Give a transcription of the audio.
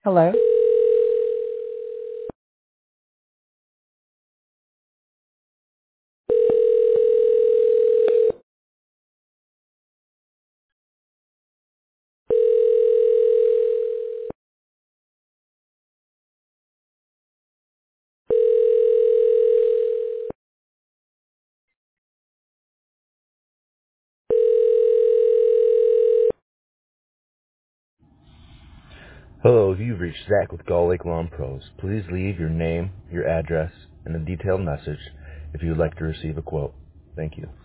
Hello? Hello, you've reached Zach with Gull Lake Lawn Pros. Please leave your name, your address, and a detailed message if you would like to receive a quote. Thank you.